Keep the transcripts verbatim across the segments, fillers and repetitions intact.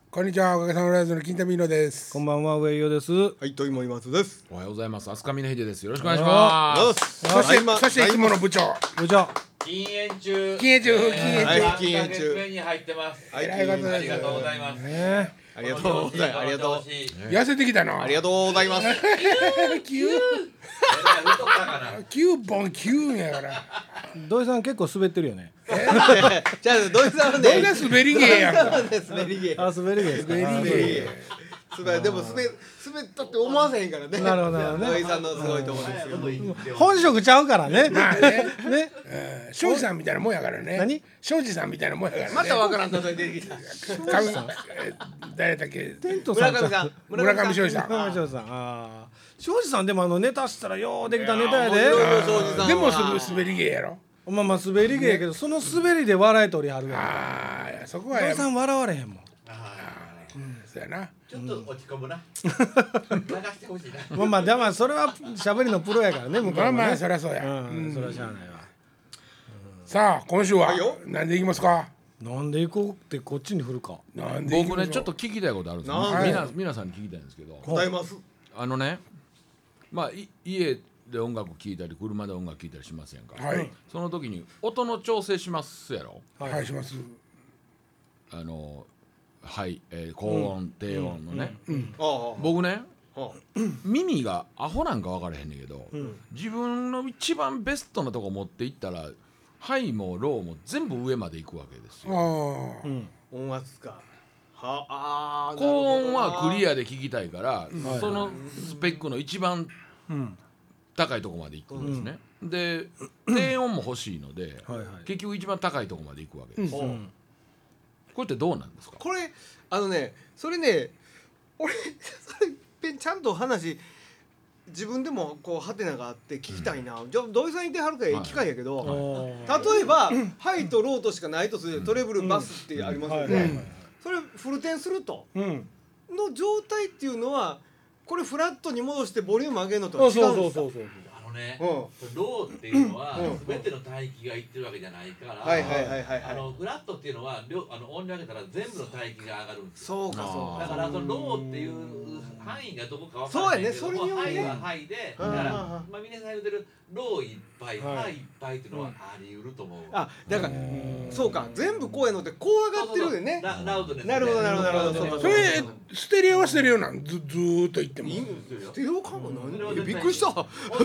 こんにちは、おかげさまライズの金田美乃です。 こんばんは、上井です。 はい、といもいますです。 おはようございます。飛鳥峰秀です。よろしくお願いします。そして、そして、いつもの部長。 部長。 禁煙中。 禁煙中、禁煙中。 はい、禁煙中。目に入ってます。 はい、ありがとうございます。 ありがとうございます。 ね、ありがとうございます。ありがとう。 痩せてきたな。 ありがとうございます。 キュー。キューボンキューやから。 土井さん結構滑ってるよね。 じゃあ土井さんはね。 土井さん滑り芸やんか。 滑り芸。 あ、滑り芸。 滑り芸。 滑でも滑滑ったって思わせへんからね。 なるほどね。 土井さんのすごいところですよ。 本職ちゃうからね。 まあね。ね。庄司さんみたいなもんやからね。 何？ 庄司さんみたいなもんやからね。 またわからんと出てきた。 誰だっけ？ テントさん。 村上さん。 村上庄司さん。 村上庄司さん。ああ。庄司さんでもあのネタしたらようできたネタやで。 でも滑り芸やろ。 まあまあ滑り芸やけど、その滑りで笑い取りはるやん。 ああ、そこは。 土井さん笑われへんもん。 そうやな。 ちょっと落ち込むな。流してほしいな。 まあまあでもそれは喋りのプロやからね、向こうはね。 まあまあそりゃそうや。 うん、それはしゃあないわ。 さあ今週は何でいきますか。 なんで行こうってこっちに振るか。 なんで僕ねちょっと聞きたいことあるんですよ。みな皆さんに聞きたいんですけど。 答えます。 あのね、まあい家で音楽聴いたり車で音楽聴いたりしますやんか。 はい。 その時に音の調整しますやろ。 はい、します。 あの。はい、えー、高音、低音のね、僕ね、耳がアホなんか分からへんねんけど、自分の一番ベストなとこ持っていったらハイもローも全部上まで行くわけですよ。 音圧か。はあ、 高音はクリアで聴きたいから、そのスペックの一番高いとこまで行くんですね。で低音も欲しいので、結局一番高いとこまで行くわけです。これってどうなんですか。 これあのね、それね、俺それいっぺんちゃんと話自分でもこうハテナがあって聞きたいな。じゃあ土井さんいてはるから機会やけど、例えばハイとローとしかないとするトレブルバスってありますよね。それフルテンするとの状態っていうのはこれフラットに戻してボリューム上げるのとは違うんですか。 あのね、ローっていうのは全ての帯域がいってるわけじゃないから、あのフラットっていうのはあの音量上げたら全部の帯域が上がるんですよ。 そうかそうか。 だからそのローっていう範囲がどこか分からないけど、ハイはハイで、だからまあ皆さん言ってるローいっぱい、ハイいっぱいっていうのはあり得ると思う。 あ、だからそうか、全部こうやのってこう上がってるよね。 ラウドです。 なるほどなるほどなるほど。 それステレオはステレオなんずずーっと言っても。 ステレオかもな。びっくりした。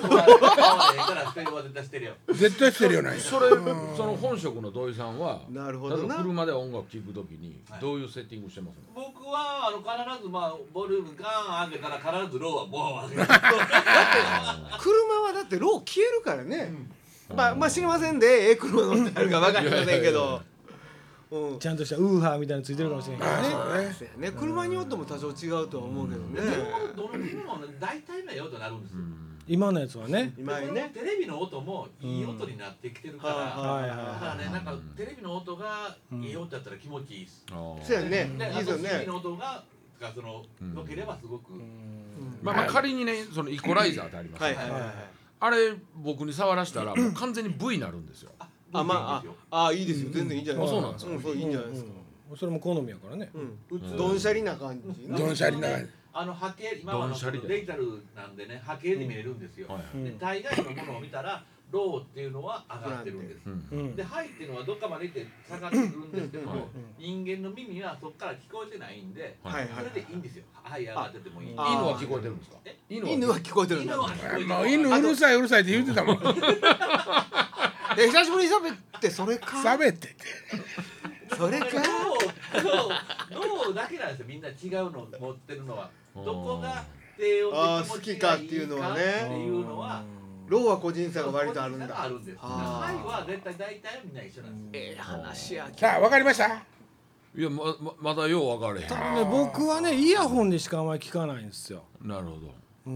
絶対ステレオない。 それその本職の土井さんは、 なるほどな。 車で音楽聴くときにどういうセッティングしてますの？ 僕はあの必ずまあボリュームガン上げたら必ずローはボーン上げる。 車はだってロー消えるからね。まあまあ知りませんで、ええ車乗ってあるか分かりませんけど。 ちゃんとしたウーハーみたいなのついてるかもしれないね。車によっても多少違うとは思うけどね。 どの車も大体のええ音になるんですよ。 今のやつはね。 今ね。テレビの音もいい音になってきてるから。だからね、なんかテレビの音がいい音だったら気持ちいいです。 そうやね。いいですよね。 テレビの音がその良ければすごく。 まあまあ仮にね、そのイコライザーってありますよね。あれ僕に触らしたらもう完全に V になるんですよ。 あ、まあ、あ、いいですよ。全然いいんじゃないですか。 そうなんですか。 そういいんじゃないですか。 それも好みやからね。 どんしゃりな感じ。 どんしゃりな感じ。 あの波形、今はデジタルなんでね、波形で見えるんですよ。で、大概のものを見たらローっていうのは上がってるんです。で、ハイっていうのはどっかまで行って下がってくるんですけども、人間の耳はそこから聞こえてないんで、それでいいんですよ。ハイ上がっててもいい。犬は聞こえてるんですか？ 犬は聞こえてるんだ。 もう犬うるさいうるさいって言ってたもん。 え、久しぶりに喋ってそれか。 喋ってそれか。 ローだけなんですよ。みんな違うの持ってるのは。どこが低音で気持ちがいいかっていうのは。 ローは個人差が割とあるんだ。 あるんです。ハイは絶対大体みんな一緒なんです。 ええ話や。 さあ分かりました。 いやまままだよう分かれへん。 僕はねイヤホンでしかあんまり聞かないんですよ。 なるほど。 うん、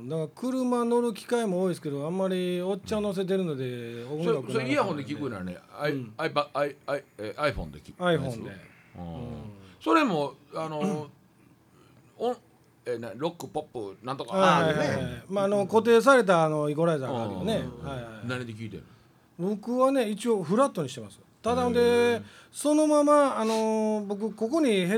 だから車乗る機会も多いですけどあんまりおっちゃん乗せてるので音楽それイヤホンで聞くならね、iPhone で聞く。 iPhone で。 それもあの音えなロックポップなんとかあるね。まああの固定されたあのイコライザーがあるよね。 何で聞いてる？ 僕はね一応フラットにしてます。ただでそのままあの僕ここにヘッ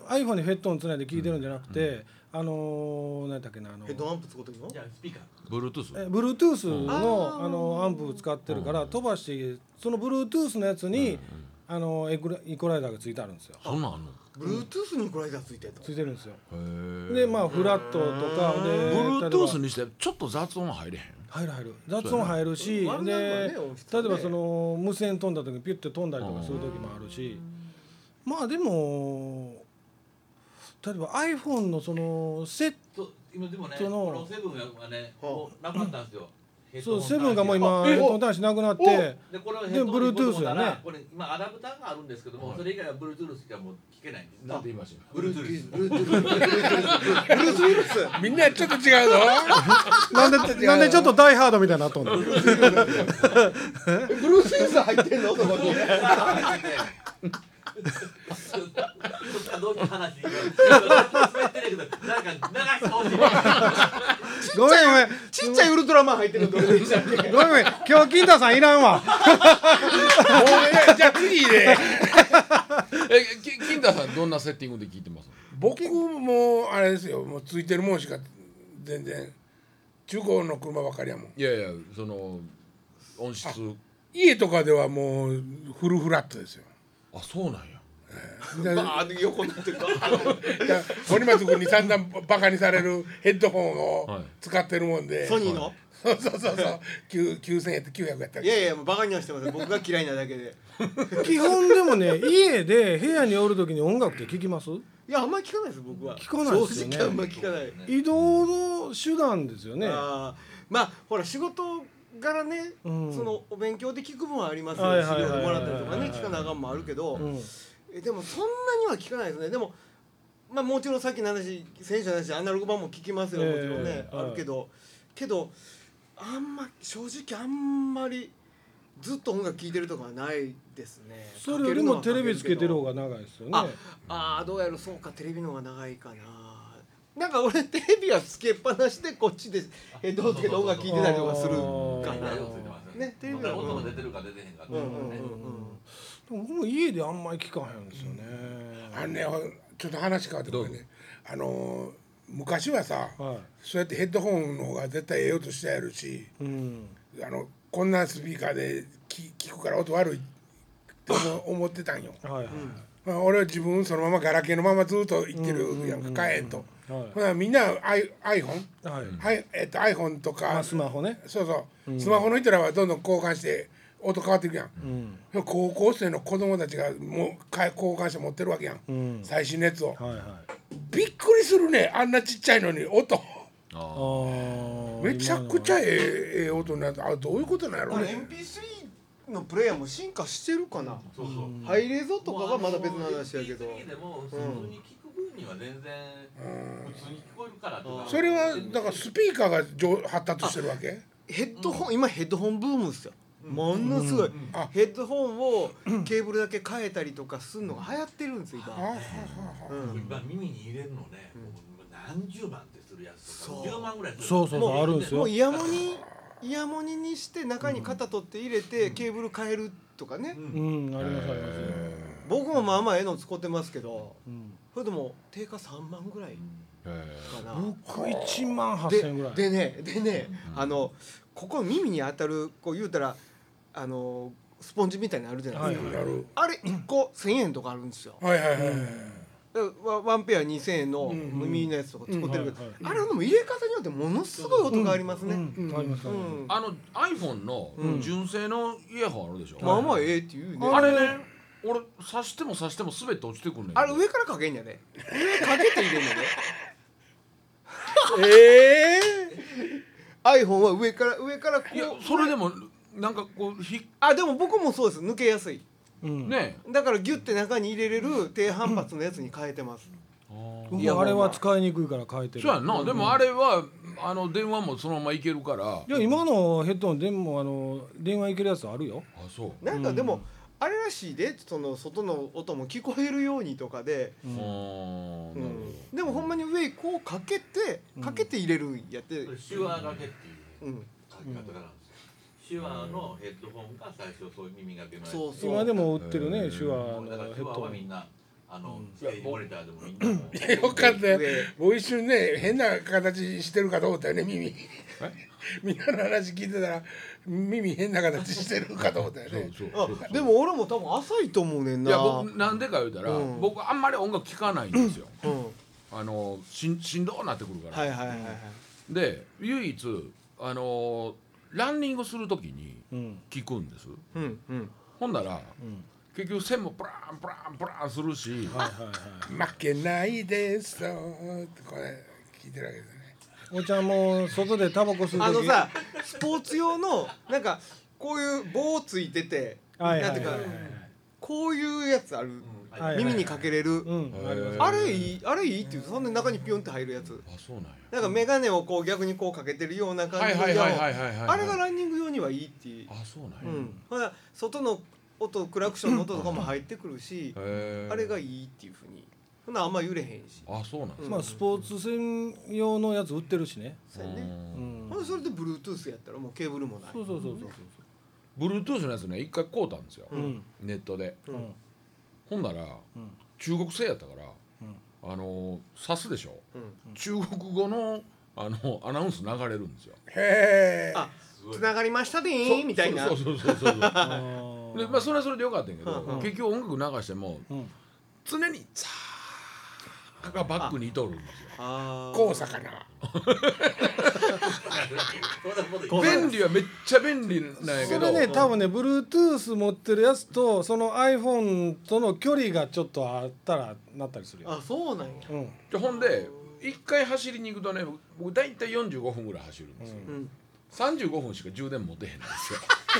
iPhone にヘッドホンつないで聞いてるんじゃなくて、うん、あのー、何だっけなあのヘッドアンプ使ってるの？ じゃあスピーカー Bluetooth え Bluetooth の、うん、あのアンプ使ってるから、うん、飛ばしてその Bluetooth のやつに、うん、あのエクイコライザーがついてあるんですよ。 そんなんあんの？ Bluetooth にイコライザーついてるの？ ついてるんですよ。 へでまあフラットとかで Bluetooth にしてちょっと雑音入れへん？ 入る入る雑音入るし、で、ね、例えばその無線飛んだ時にピュッて飛んだりとかする時もあるし、まあでも例えば iPhone のそのセット今でもね、このセブンはね、もうなくなったんですよ。 そうセブンがもう今ヘッドホン端子なくなって、でこれはヘッドホン Bluetooth やね。 これ今アダプターがあるんですけども、それ以外は Bluetooth しかもう聞けないんです。 なんて言いました？ Bluetooth。 Bluetooth。 みんなちょっと違うぞ。 なんでなんでちょっとダイハードみたいになっとんの？ Bluetooth 入ってんの？そこに。 どういう話？滑ってるけど、なんか流してほしい。 ごめんごめん。 ちっちゃいウルトラマン入ってるのどれでしたっけ？ ごめんごめん。今日金太さんいらんわ。 もうね、じゃあ次で。 え、金太さんどんなセッティングで聞いてます？ 僕もあれですよ。もうついてるもんしか全然中古の車ばっかりやもん。 いやいや、その音質。 家とかではもうフルフラットですよ。 あ、そうなんや。 バーッ横になってるか。 森松君に散々バカにされるヘッドホンを使ってるもんで、 ソニーの？ そうそうそうそうきゅうせんえんってきゅうひゃくやったっけ？ いやいやもうバカにはしてません。僕が嫌いなだけで。 基本でもね家で部屋におる時に音楽って聞きます？ いやあんまり聞かないです僕は。 聞かないですよね。 正直あんまり聞かない。 移動の手段ですよね。 あまあほら仕事柄ね、うん、そのお勉強で聞く分はありますよ。資料もらったりとかね聞かなあかんもあるけど。うんえでもそんなには聞かないですね。でもまあもちろんさっきの話選手の話アナログ版も聞きますよ、もちろんね、えー、あるけど、はい、けどあんま正直あんまりずっと音楽聴いてるとかはないですね。 それよりもテレビつけてる方が長いですよね。 ああどうやらそうかテレビの方が長いかな。なんか俺テレビはつけっぱなしでこっちでヘッドホンつけて音楽聴いてたりとかするかな。 ねテレビは音が出てるか出てへんかっていうのね。 僕も家であんまり聞かへんですよね。 あのねちょっと話変わってくるね。あの昔はさ、はい、そうやってヘッドホンの方が絶対ええ音してやるし、うん、あのこんなスピーカーで聞くから音悪いって思ってたんよ。はいはいまあ、俺は自分そのままガラケーのままずっと言ってるやんか買えんと。ほなみんな iPhone、はいえっと iPhone とか、 まあ、スマホね。 そうそう、うん、スマホの人らはどんどん交換して音変わっていくやん、うん、高校生の子供たちがもう交換して持ってるわけやん、うん、最新のやつを、はいはい、びっくりするねあんなちっちゃいのに音あめちゃくちゃええええ音になって、あどういうことなんやろうね。 エムピースリー のプレイヤーも進化してるかな。そうそうハイレゾとかはまだ別の話やけど、 エムピースリー でも普通に聞く分には全然普通に聞こえるからとか、 それはだからスピーカーが上発達してるわけ。 ヘッドホン、うん、今ヘッドホンブームですよ。ものすごい、うん、ヘッドホンをケーブルだけ変えたりとかするのが流行ってるんですよ今、 うん、今耳に入れるのね、うん、もう何十万ってするやつとかじゅうまんぐらいする。 そうそうそうあるんですよ。 もうイヤモニイヤモニにして中に肩取って入れて、うん、ケーブル変えるとかね、 うん、うん、ありますあります。 僕もまあまあええの使ってますけど、うん、それでも定価さんまんぐらいかな。 僕いちまんはっせんえんぐらいでねでね、うん、あのここ耳に当たるこう言うたらあのスポンジみたいなのあるじゃないですか、はい、あれいっこせんえんとかあるんですよ。はいはいはい、うん、ワンペアにせんえんの耳のやつとか使ってるけど、あれの入れ方によってものすごい音がありますね。 あの iPhone の純正のイヤホンあるでしょ、 うん、まあまあええって言うね。 あれね俺刺しても刺しても滑って落ちてくんねん。 あれ上からかけんやね。上かけて入れんやね。 ええー、iPhone は上から上からこう。いやそれでもなんかこうひあでも僕もそうです抜けやすい、 うん、 ねだからギュッて中に入れれる低反発のやつに変えてます、 うん、いやあれは使いにくいから変えてる。 そうやんな、うん、でもあれはあの電話もそのままいけるから。 いや今のヘッドホンでもあの電話いけるやつあるよ。 あそうなんかでも、うん、あれらしいでその外の音も聞こえるようにとかで、うんうん、でもほんまに上こうかけてかけて入れるんやって、 手話がけっていう、うん、書き方がなんですよ。手話のヘッドホンが最初そういう耳がけのやつ。 今でも売ってるね手話のヘッドホン。だから手話はみんなあのステージモニターでもみんなもいやよかったよ僕一瞬ね変な形してるかと思ったよね耳みんなの話聞いてたら耳変な形してるかと思ったよねそうそうあでも俺も多分浅いと思うねんな。 いや僕なんでか言うたら、うん、僕あんまり音楽聴かないんですよ、うん、あのしんしんどくなってくるから、 はいはいはいはい、 で唯一あのランニングする時に聴くんです、うんうん、ほんなら、うん結局線もプランプランプランするし、はいはいはい、負けないですとこれ聞いてるわけですね。 おちゃんも外でタバコ吸う時あのさスポーツ用のなんかこういう棒ついてて、はいはいはいはい、なんていうかこういうやつある、うんはいはい、耳にかけれる、うん、あれいいあれいいっていうそんな中にピョンって入るやつ。 あそうなんや。 なんか眼鏡をこう逆にこうかけてるような感じのあれがランニング用にはいいっていう。 あそうなんや。 うん、ほら外の音クラクションの音とかも入ってくるしあれがいいっていうふうにほなあんま揺れへんし。 あそうなんです、 うん、まあスポーツ専用のやつ売ってるしね。 そうやね、うん、ほんでそれで Bluetooth やったらもうケーブルもない。 そうそうそうそうそう Bluetooth のやつね一回買うたんですよ、うん、ネットで、うん、ほんなら、うん、中国製やったから、うん、あの挿すでしょ、うん、中国語のあのアナウンス流れるんですよ。 へえ。あつながりましたでーみたいな。 そうそうそうそうそうでまあそれはそれでよかったんやけど、うん、結局音楽流しても、うん、常にザーがバックにいとるんですよ。 あ黄砂かな便利はめっちゃ便利なんやけどそれね多分ね Bluetooth 持ってるやつとその iPhone との距離がちょっとあったらなったりするよ。 あそうなんや、 うん、じゃほんで一回走りに行くとね僕大体よんじゅうごふんぐらい走るんですよ、うん、さんじゅうごふんしか充電持てへんんですよ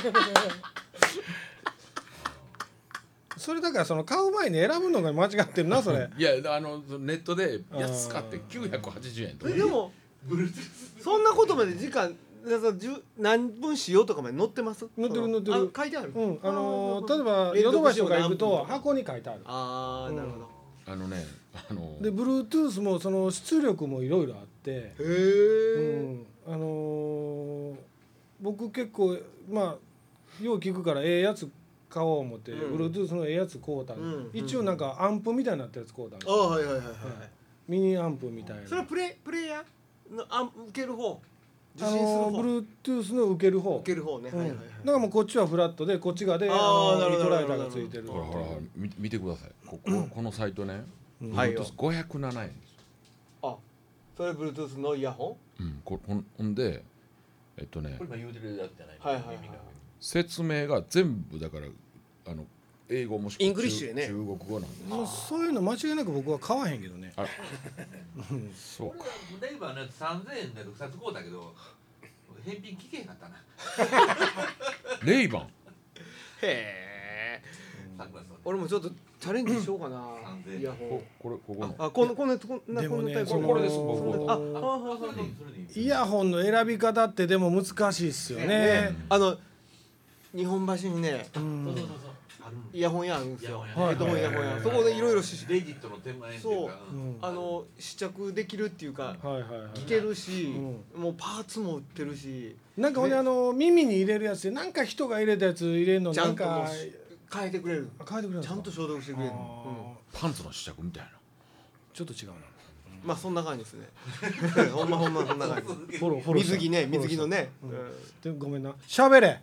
それだからその買う前に選ぶのが間違ってるなそれいやあのネットで安かってきゅうひゃくはちじゅうえんとか。 えでもそんなことまで時間何分しようとかまで載ってます？ 載ってる載ってる。 書いてある？ うんあのー、例えばヨドバシとか行くと箱に書いてある。 ああなるほど。 あのねあのー、で Bluetooth もその出力もいろいろあって。へえ、うん。あのー、僕結構まあよう聞くからええやつ買おう思って、うん、Bluetooth のええやつ買うたんで、うん、一応なんかアンプみたいになったやつ買うたんですよ。 あはいはいはいはい、はい、 ミニアンプみたいな。 それはプレプレイヤーのアン受ける方受信する方、あのー、Bluetooth の受ける方受ける方ね、うん、はいはいはい。 だからもうこっちはフラットでこっち側であのー、リトライターがついてる。 ほらほら見、見てください こ, こ, このサイトね、うん、Bluetooth ごひゃくななえんです。 あそれ Bluetooth のイヤホン？うんこほんでえっとねこれ今言うてるやつじゃない、 はいはいはい、 説明が全部だからあの英語もしくはイングリッシュでね中国語なんでもうそういうの間違いなく僕は買わへんけどね。あそうか。 レイバーのやつさんぜんえんでふたつ買うたけど返品聞けへんかったなレイバンへえ、うん、俺もちょっとチャレンジしようかな、うん、イヤホンこれここのあこのこのこのでもねこのこれです僕ああそれでいいそれでいい。 イヤホンの選び方ってでも難しいっすよね。ねあの日本橋にね、うん、そうそうそうイヤホン屋あるんですよ。ヘッドホンイヤホン屋。そこでいろいろレジットの手前っていうか、 そう、うん、あの試着できるっていうか、はいはいはい、聞けるし、うん、もうパーツも売ってるし、 なんかほんであの耳に入れるやつでなんか人が入れたやつ入れるのなんか変えてくれる。 変えてくれる。 ちゃんと消毒してくれる。うん、 パンツの試着みたいな。 ちょっと違うな。 まあそんな感じですね。ほんまほんまそんな感じ。フォローフォロー水着ね水着のね。 うん、でごめんな。喋れ。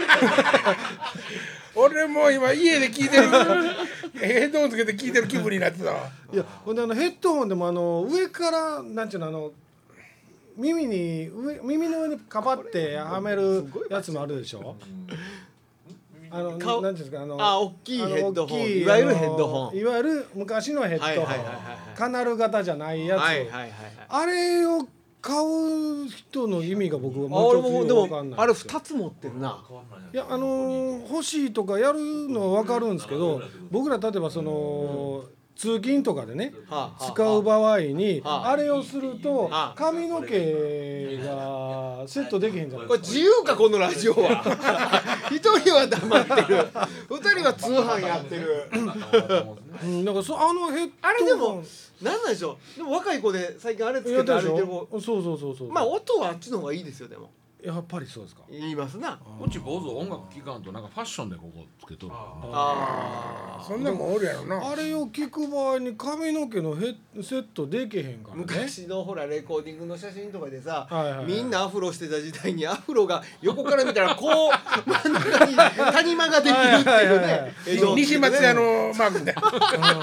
俺も今家で聞いてるヘッドホンつけて聞いてる気分になってたわ。 いやほんであのヘッドホンでもあの上からなんちゅうのあの耳に上耳の上にかばってはめるやつもあるでしょ。あのなんていうんですかあのあ大きいヘッドホンいわゆるヘッドホンいわゆる昔のヘッドホンカナル型じゃないやつ、はいはいはいはい、あれを買う人の意味が僕はもうちょっとよく分かんない。 あれふたつ持ってるな。 いやあの欲しいとかやるのは分かるんですけど僕ら例えばその通勤とかでね使う場合にあれをすると髪の毛がセットできへんじゃないですか。 これ自由かこのラジオは一人は黙ってる二人は通販やってるうん、なんかそあのヘッドあれでもなんなんでしょう。でも若い子で最近あれつけて歩いてる子そうそうそうそうまあ音はあっちの方がいいですよ。でもやっぱりそうですか。 言いますな。 うち坊主音楽聴かんとなんかファッションでここつけとる。 ああそんなもんおるやろな。 あれを聞く場合に髪の毛のヘッセットできへんからね。 昔のほらレコーディングの写真とかでさ、 はいはいはい、 みんなアフロしてた時代にアフロが横から見たらこう真ん中に谷間ができるっていうね。 西松屋のマークみたいな。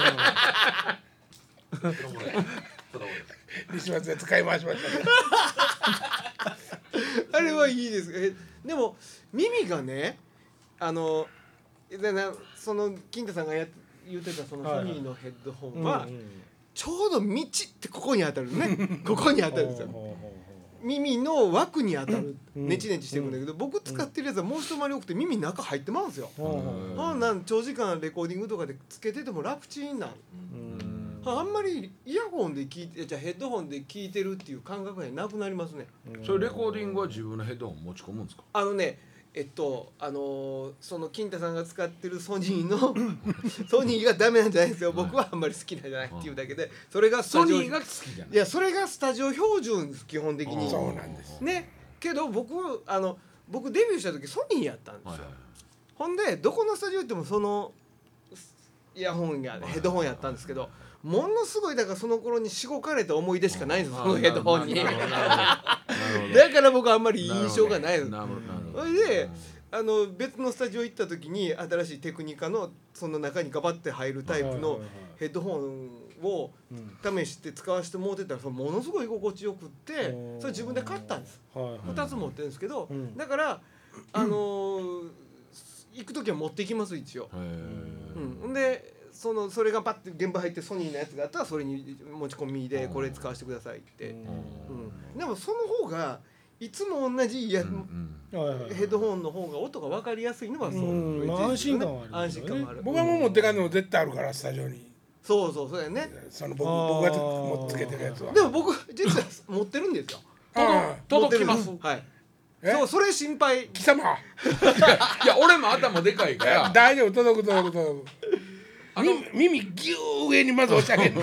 西松屋使い回しました。 あれはいいですえでも耳がねあのでなその金太さんがや言ってたそのソニーのヘッドホンは、はいはい、ちょうど道ってここに当たるねここに当たるんですよ耳の枠に当たるネチネチしてくるんだけど、僕使ってるやつはもう一回り多くて耳の中入ってまうんですよ、うん、なん長時間レコーディングとかでつけてても楽ちんなあんまりイヤホンで聞いてじゃあヘッドホンで聞いてるっていう感覚がなくなりますね。 それレコーディングは自分のヘッドホン持ち込むんですか？ あのねえっとあのー、その金太さんが使ってるソニーのソニーがダメなんじゃないですよ。僕はあんまり好きなんじゃないっていうだけでそれがスタジオソニーが好きじゃない。 いやそれがスタジオ標準です基本的に。 そうなんですね。けど僕あの僕デビューした時ソニーやったんですよ、はいはい、ほんでどこのスタジオ行ってもそのイヤホンやヘッドホンやったんですけどものすごいだからその頃にしごかれた思い出しかないんですそのヘッドホンにだから僕はあんまり印象がないの。それであの別のスタジオ行った時に新しいテクニカのその中にガバッて入るタイプのヘッドホンを試して使わせてもらってたらそのものすごい居心地よくってそれ自分で買ったんです。ふたつ持ってるんですけどだからあのー、行く時は持っていきます一応。うん、でそのそれがパッて現場入ってソニーのやつがあったらそれに持ち込みでこれ使わせてくださいって、うん、でもその方がいつも同じや、うんうん、ヘッドホンの方が音が分かりやすいのはそう、 うん、まあ、安心感はある、ね、 安心感もある。 僕はもう持って帰るの絶対あるからスタジオに。 そうそうそうやね。 その僕僕が持ってつけてるやつは。 でも僕実は持ってるんですよ。 届きます。 はい。そうそれ心配。 貴様。いや俺も頭でかいから。 大丈夫届く届く届く。耳ギュー上にまず押し上げる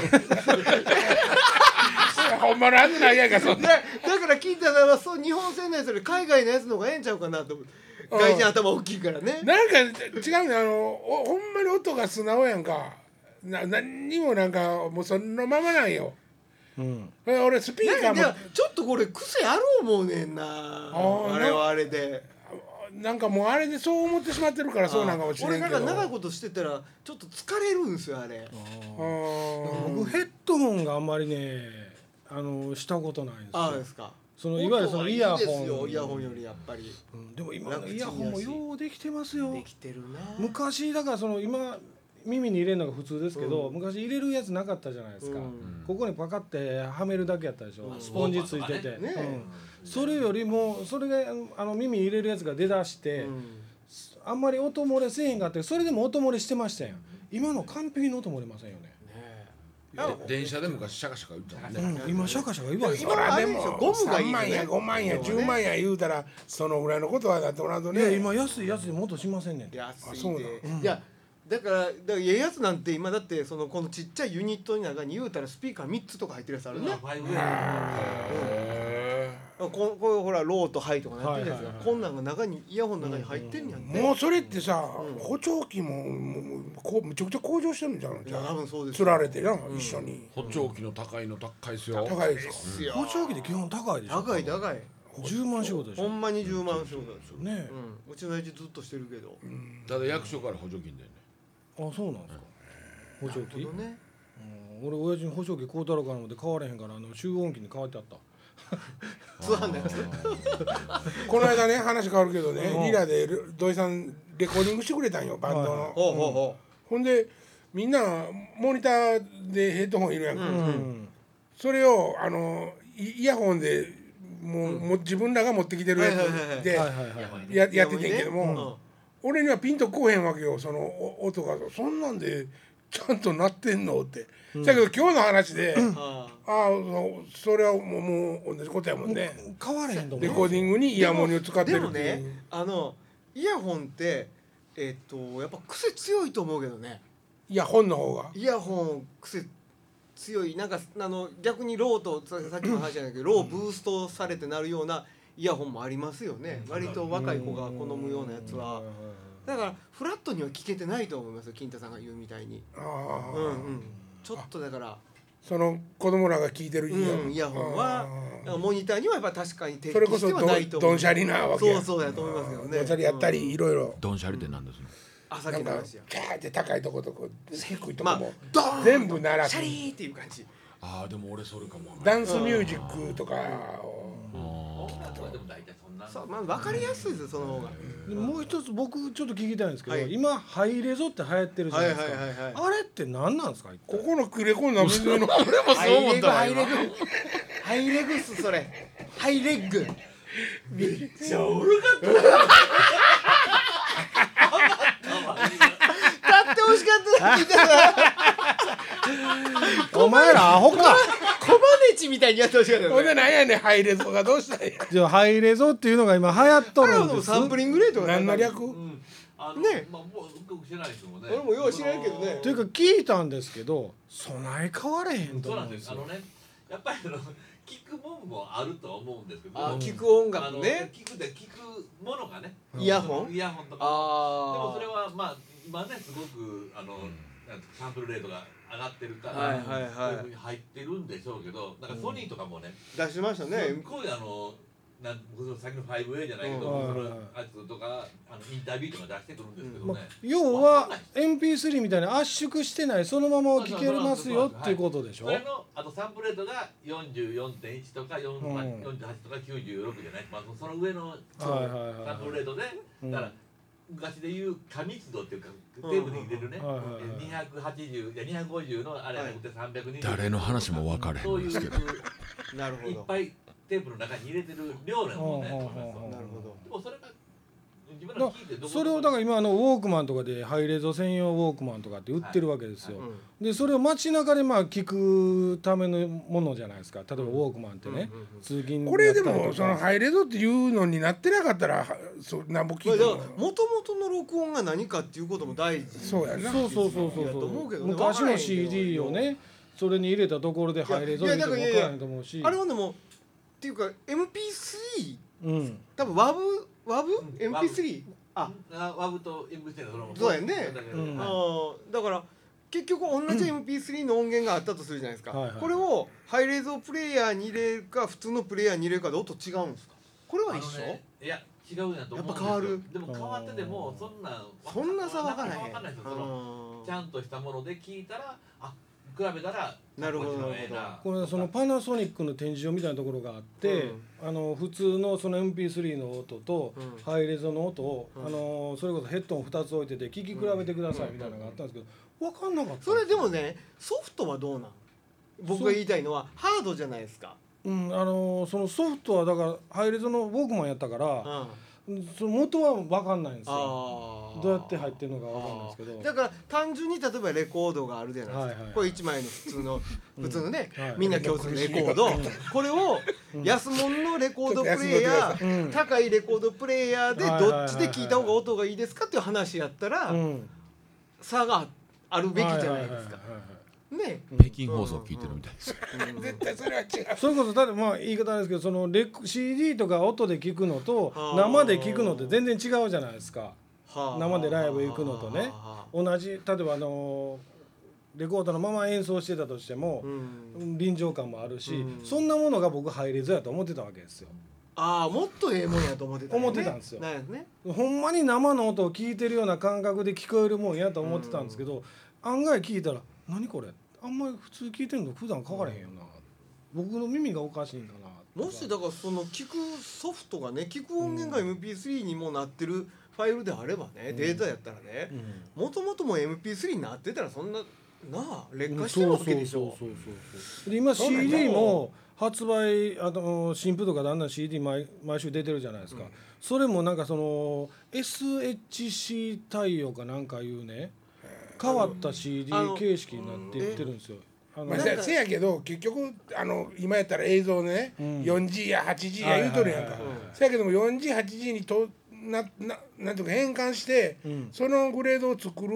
ほんまのはずないやんかそんな。 だから聞いたらそう日本製のやつより海外のやつの方がええんちゃうかなと思って。外人頭大きいからね。 なんか違うねあのほんまに音が素直やんか。な何にもなんかもうそのままなんよ。うん、俺スピーカーもちょっとこれ癖ある思うねんな。あれはあれで。 なんかもうあれでそう思ってしまってるからそうなんかもしれんけど。 俺なんか長いことしてたらちょっと疲れるんですよあれ。 僕ヘッドホンがあんまりねあのしたことないんですよ。 ああですか。 そのいわゆるそのイヤホン。 いいですよイヤホンよりやっぱり。 うん、でも今のイヤホンもようできてますよ。 できてるな。 昔だからその今耳に入れるのが普通ですけど、うん、昔入れるやつなかったじゃないですか、うん、ここにパカってはめるだけやったでしょ、うん、スポンジついてて、ねねうん、それよりもそれがあの耳入れるやつが出だして、うん、あんまり音漏れせえへんかってそれでも音漏れしてましたよ。今の完璧に音漏れませんよね。 電車で昔シャカシャカ言ったもんね、 うん、今シャカシャカ言わへん今はでもゴムがいい、ね、さんまんやごまんやじゅうまんや言うたらそのぐらいのことはだっておらんとね。 いや今安いやつでも音しませんねん。 安いで、うん、いやだからだからええやつなんて今だってそのこのちっちゃいユニットの中に言うたらスピーカーみっつとか入ってるやつあるね。ここれほらローとハイとかなってるやつがこんなんが中にイヤホンの中に入ってんやんね。 もうそれってさ、うん、補聴器ももうこうめちゃくちゃ向上してるんじゃないじゃん。 多分そうです。 釣られてな、うん、一緒に。 補聴器の高いの高いですよ。 高いですか。補聴器で基本高いでしょ。 高い高い。 じゅうまん仕事でしょ。 ほんまにじゅうまん仕事ですよね。 うん、うちの親父ずっとしてるけど。 うん、ただ役所から補助金でね。 あ、そうなんですか。補聴器。 ね。 うん、俺親父に補聴器買うたろうかなので買われへんからあの集音機に変わってあった。 通販のやつ。 この間ね話変わるけどね、リラで土井さんレコーディングしてくれたんよバンドの。 ほうほうほう。ほんでみんなモニターでヘッドホンいるやんか。うん、それをあのイヤホンでもう、うん、もう自分らが持ってきてるやつでややっててんけども、うん、俺にはピンとこうへんわけよその音が。そんなんでちゃんと鳴ってんのって。だ、うん、けど今日の話で、うん、ああそれはもう、もう同じことやもんね。 変われへんと思う。 レコーディングにイヤモニを使ってるっていう。 でもね、あのイヤホンってえっとやっぱ癖強いと思うけどね。 イヤホンの方が。 イヤホン癖強いなんかあの逆にローとさっきの話じゃないけど、うん、ローブーストされてなるようなイヤホンもありますよね、割と若い子が好むようなやつは。だからフラットには聞けてないと思いますよ、金太さんが言うみたいに。あ、うんうん、ちょっとだからその子供らが聞いてるイヤホン、うん、イヤホンはモニターにはやっぱ確かに適してはないと思う。 ドンシャリなわけや。 そうそうやと思いますけどね。 ドンシャリやったりいろいろ。 ドンシャリって何ですの？ あ、さっきの話や。 キャーって高いとことこ低いとこも全部鳴らす。 シャリーっていう感じ。 ああ、でも俺それかも。 ダンスミュージックとかを。 そう、まあ分かりやすいですよ、その方が。 もう一つ僕ちょっと聞きたいんですけど、今ハイレゾって流行ってるじゃないですか。あれって何なんですか？ ここのクレコンの水の。 俺もそう思ったわ。 ハイレグ、ハイレグっすそれ。ハイレッグ。 めっちゃおるかった。 立ってほしかった聞いたお前らアホか。 小マネチみたいにやってほしかった。 ほんでなんやねんハイレゾがどうしたんや。 じゃあハイレゾっていうのが今流行っとるんです。 サンプリングレートが何の略？ ね。 まあもう知らないですもんね。 俺もよう知らんけどね。 というか聞いたんですけど、備え変われへんと思うんですよ。 そうなんです。あのね、やっぱりあの聞くもんもあると思うんですけど。 あ、聞く音楽ね。 聞くで聞くものがね。 イヤホン？ イヤホンとか。 ああ。 でもそれはまあ今ねすごくあのサンプルレートが上がってるから、 はいはいはい、 そういうふうに入ってるんでしょうけど、なんかソニーとかもね、 出しましたね。 すっごいあのなん先の ファイブエー じゃないけど、うん、そのやつとかあのインタビューとか出してくるんですけどね。まあ、 要は エムピースリー みたいに圧縮してないそのまま聞けますよっていうことでしょ。 それのあとサンプルレートが よんじゅうよんてんいち とかよんじゅうはちとかきゅうじゅうろくじゃない。まあその上のサンプルレートで、だから昔でいう過密度っていうかテープに入れるね、にひゃくはちじゅういやにひゃくごじゅうのあれじゃなくてさんびゃくにじゅう誰の話も分かれへんんですけど、 なるほど、 いっぱいテープの中に入れてる量のもんね。なるほど。 でもそれが自分ら聞いてどこそれをだから今あのウォークマンとかでハイレゾ専用ウォークマンとかって売ってるわけですよ。はいはい、でそれを街中でまあ聞くためのものじゃないですか。例えばウォークマンってね、通勤これでもそのハイレゾっていうのになってなかったらそうなんぼ聞いても。 もともとの録音が何かっていうことも大事。 そうやな。 そうそうそうそうそう。昔の シーディー をね、それに入れたところでハイレゾ入れても分からないと思うし。 あれはでもっていうか エムピースリー、うん、多分 ワブ ワブ エムピースリー あ、 ワブと エムピースリー のそうやね。あだから結局同じ エムピースリー の音源があったとするじゃないですか。これをハイレゾプレイヤーに入れるか普通のプレイヤーに入れるかで音違うんですか。これは一緒？ いや違うんやと思うんですよ。やっぱ変わる。でも変わっててもそんなそんな差分からへん。 ちゃんとしたもので聞いたらあ比べたらなるほどなるほど。 これそのパナソニックの展示場みたいなところがあって、うん、あの普通のその エムピースリー の音とハイレゾの音を、うん、あのそれこそヘッドホンふたつ置いてて聞き比べてくださいみたいなのがあったんですけど、分かんなかった。 それでもねソフトはどうなん？僕が言いたいのはハードじゃないですか。 うん、あのそのソフトはだからハイレゾのウォークマンやったから。うん、その元は分かんないんですよ。どうやって入ってるのか分かんないですけど、 だから単純に例えばレコードがあるじゃないですか、はいはい、これいちまいの普通の普通のね、うんはい、みんな共通のレコード、これを安物のレコードプレイヤー、うん、高いレコードプレイヤーでどっちで聞いた方が音がいいですかっていう話やったら、うん、差があるべきじゃないですか。ね、 北京放送聞いてるみたいですよ。 絶対それは違う。 それこそだってまあ言い方なんですけど、そのレ シーディー とか音で聞くのと生で聞くのって全然違うじゃないですか。生でライブ行くのとね、同じ例えばあのレコードのまま演奏してたとしても、うん、臨場感もあるし、うん、そんなものが僕ハイレゾやと思ってたわけですよ。 ああ、もっとええもんやと思ってた、 ね、思ってたんですよ。 ね、 ほんまに生の音を聞いてるような感覚で聞こえるもんやと思ってたんですけど、うん、案外聞いたら何これ、あんまり普通聞いてるの普段書かれへんよな、僕の耳がおかしいんかな。 もしだからその聞くソフトがね、聞く音源が エムピースリー にもなってるファイルであればね、うん、データやったらね、もともとも エムピースリー になってたらそんななあ劣化してるわけでしょ。 そうそうそうそう。で今 シーディー も発売、あの新譜とかだんだん シーディー 毎, 毎週出てるじゃないですか、うん、それもなんかその エスエイチシー 対応かなんかいうね、変わった シーディー 形式になっていってるんですよ。 まあ、せ, せやけど結局あの今やったら映像ね、うん、よんジー や はちジー や言うとるやんか。せやけども よんジー、はちジー にとなななんていうか変換して、うん、そのグレードを作る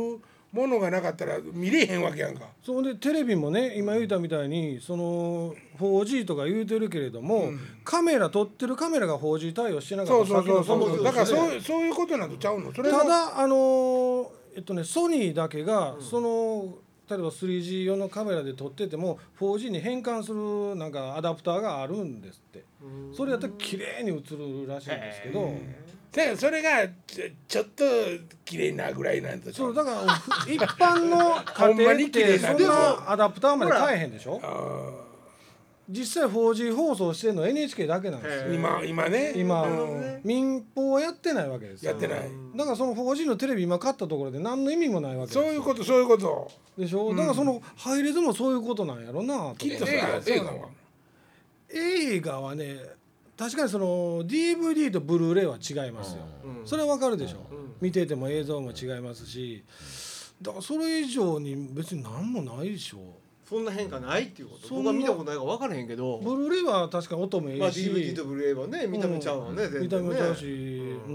ものがなかったら見れへんわけやんか。 そうでテレビもね今言ったみたいにその フォージー とか言うてるけれども、うん、カメラ撮ってるカメラが フォージー 対応してなかった。 そうそうそうそう、だからそうそういうことなんとちゃうの。それただあのー、えっとねソニーだけが、うん、その例えば スリージー 用のカメラで撮ってても フォージー に変換するなんかアダプターがあるんですって。それやったら綺麗に映るらしいんですけど、 でそれがちょ、ちょっと綺麗なぐらいなんと。 そうだから一般の家庭ってそんなアダプターまで買えへんでしょ。実際 フォージー 放送してるの エヌエイチケー だけなんですよ。 今今ね。 今民放はやってないわけですよ。 やってない。 だからその フォージー のテレビ今買ったところで何の意味もないわけですよ。 そういうことそういうことでしょ。だからそのハイレゾもそういうことなんやろな。 きっと映画は映画はね確かにその ディーブイディー とブルーレイは違いますよ。それはわかるでしょ。見てても映像も違いますし、だからそれ以上に別に何もないでしょ。 そんな変化ないっていうこと。僕は見たことないから分からへんけど。 ブルーレイは確かに音もいいし、 まあ ディーブイディー とブルーレイはね見た目ちゃうわね、 見た目ちゃうし、うん、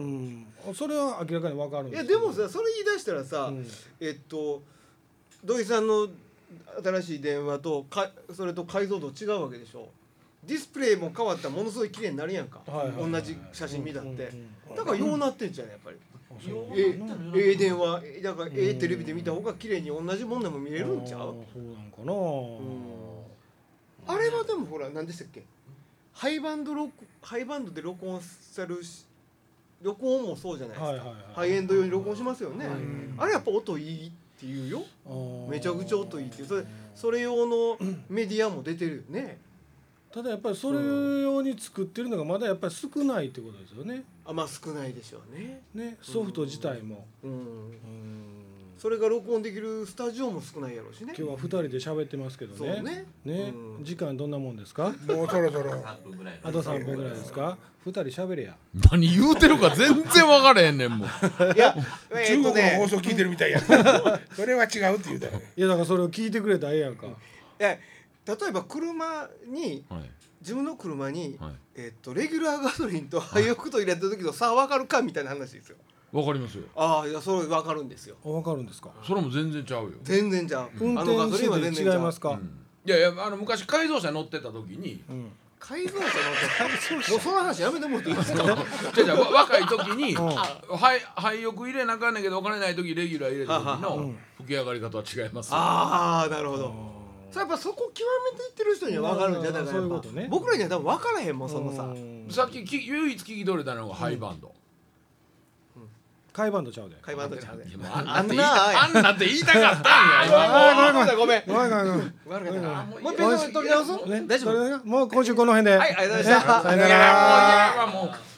それは明らかに分かるんです。 いやでもさそれ言い出したらさ、えっと土井さんの新しい電話とかそれと解像度違うわけでしょ。ディスプレイも変わったらものすごい綺麗になるやんか、同じ写真見たって、だからようなってんじゃんやっぱり。えええ電話だからええテレビで見た方が綺麗に同じもんでも見れるんちゃう。 そうなんかな、うん、 あれはでもほら何でしたっけ、ハイバンド録ハイバンドで録音される録音もそうじゃないですか、はいはいはい、ハイエンド用に録音しますよね、あれやっぱ音いいっていうよ、めちゃくちゃ音いいってそれそれ用のメディアも出てるよね。 ただやっぱりそれ用に作ってるのがまだやっぱり少ないってことですよね。 あ、まあ少ないでしょうね。 ね、ソフト自体も。 うん。うん、それが録音できるスタジオも少ないやろうしね。 今日はふたりで喋ってますけどね。 そうね。 ね、うん、時間どんなもんですか？ もうそろそろ。 あとさんぷんぐらいですか？ふたり喋れや。 何言うてるか全然分からへんねんもん。 いや、 中国の放送聞いてるみたいや。それは違うって言うたよ。 いやだからそれを聞いてくれたらええやんか。いや。例えば車に、はい、自分の車に、はい、えっとレギュラーガソリンとハイオクと入れた時の差分かるかみたいな話ですよ。 分かりますよ。 ああ、いやそれ分かるんですよ。 分かるんですか。 それも全然ちゃうよ。 全然ちゃう。 運転手で違いますか。 うん、いやいやあの昔改造車乗ってた時に、うん、 改造車乗ってもうその話やめてもらっていいですか。 じゃじゃ若い時に、うん、ハイハイオク入れなあかんねんけどお金ない時レギュラー入れた時の吹き上がり方は違いますよ。 ああなるほど。やっぱそこ極めていってる人には分かるんじゃないかな。僕らには多分分からへんもんそのさ。 さっきき唯一聞き取れたのがハイバンド。 ハイバンドちゃうで。 ハイバンドちゃうで。 あんなあんなって言いたかったんや。 ごめんごめんごめんごめんごめん。 もう一回取り直す？ 大丈夫。もう今週この辺で。 はいありがとうございました。 さよなら。 もう。